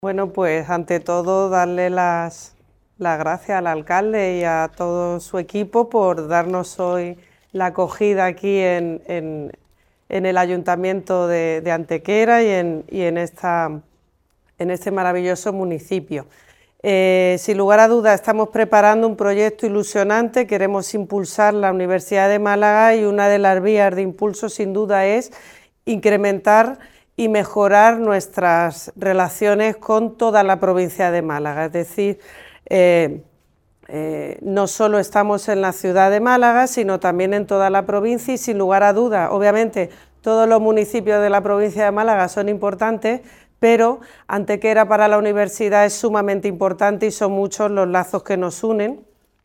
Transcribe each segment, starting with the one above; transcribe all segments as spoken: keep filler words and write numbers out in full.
Bueno, pues ante todo darle las, las gracias al alcalde y a todo su equipo por darnos hoy la acogida aquí en, en, en el Ayuntamiento de, de Antequera y en, y en, esta, en este maravilloso municipio. Eh, sin lugar a dudas estamos preparando un proyecto ilusionante, queremos impulsar la Universidad de Málaga y una de las vías de impulso sin duda es incrementar y mejorar nuestras relaciones con toda la provincia de Málaga, es decir, eh, eh, no solo estamos en la ciudad de Málaga, sino también en toda la provincia y sin lugar a dudas, obviamente todos los municipios de la provincia de Málaga son importantes, pero Antequera para la universidad es sumamente importante y son muchos los lazos que nos unen.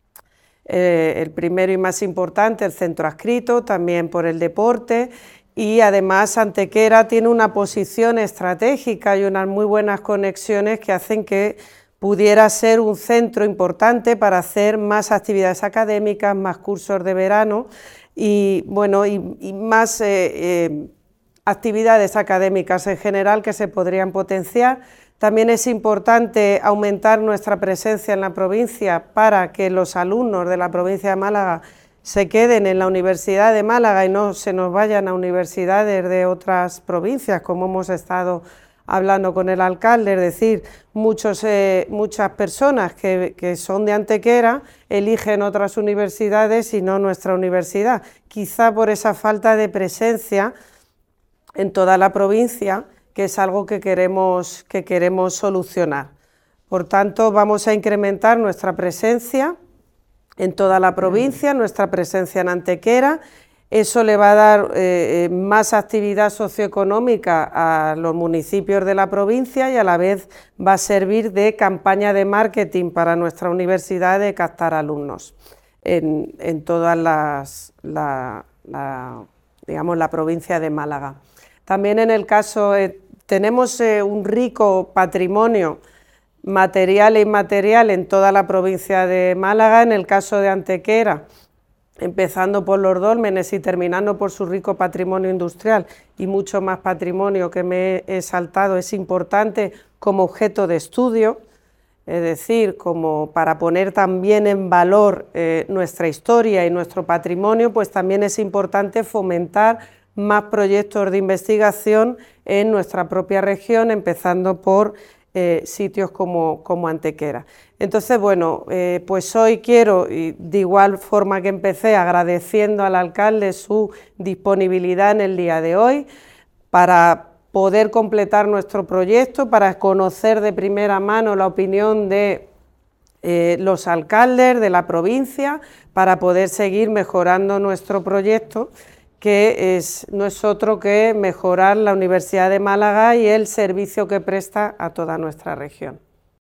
Eh, el primero y más importante, el centro adscrito, también por el deporte, y además Antequera tiene una posición estratégica y unas muy buenas conexiones que hacen que pudiera ser un centro importante para hacer más actividades académicas, más cursos de verano y, bueno, y, y más eh, eh, actividades académicas en general que se podrían potenciar. También es importante aumentar nuestra presencia en la provincia para que los alumnos de la provincia de Málaga se queden en la Universidad de Málaga y no se nos vayan a universidades de otras provincias, como hemos estado hablando con el alcalde, es decir, muchos, eh, muchas personas que, que son de Antequera eligen otras universidades y no nuestra universidad, quizá por esa falta de presencia en toda la provincia, que es algo que queremos, que queremos solucionar. Por tanto, vamos a incrementar nuestra presencia en toda la provincia, nuestra presencia en Antequera. Eso le va a dar eh, más actividad socioeconómica a los municipios de la provincia y a la vez va a servir de campaña de marketing para nuestra universidad de captar alumnos en, en toda las, la, la, digamos, la provincia de Málaga. También en el caso, eh, tenemos eh, un rico patrimonio material e inmaterial en toda la provincia de Málaga, en el caso de Antequera, empezando por los dólmenes y terminando por su rico patrimonio industrial y mucho más patrimonio que me he saltado, es importante como objeto de estudio, es decir, como para poner también en valor eh, nuestra historia y nuestro patrimonio, pues también es importante fomentar más proyectos de investigación en nuestra propia región, empezando por Eh, sitios como, como Antequera. Entonces, bueno, eh, pues hoy quiero, y de igual forma que empecé, agradeciendo al alcalde su disponibilidad en el día de hoy para poder completar nuestro proyecto, para conocer de primera mano la opinión de eh, los alcaldes de la provincia, para poder seguir mejorando nuestro proyecto, que es, no es otro que mejorar la Universidad de Málaga y el servicio que presta a toda nuestra región.